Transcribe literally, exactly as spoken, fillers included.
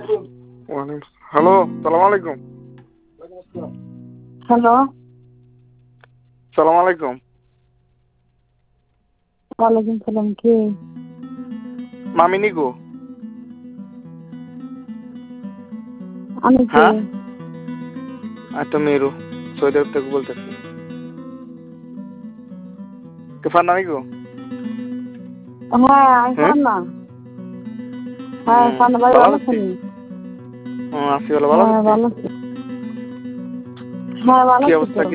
Hello, সালাম আলাইকুম। Hello, সালাম আলাইকুম। ওয়ালাইকুম সালাম। কে? মামিনি গো। আমি কে? হ্যাঁ, আমি তো মেরু সৌদি আরব থেকে বলতেছি। তুফান নামি গো। হ্যাঁ, আমি হুম ফান্না। হ্যাঁ, হুম, ফান্না ভাই ভালো ভালো আছি। আছেন? হুম, আছি ভালো, ভালো হ্যাঁ, আছি। ভালো আছি। হ্যাঁ, ভালো কি আছি অবস্থা? তো।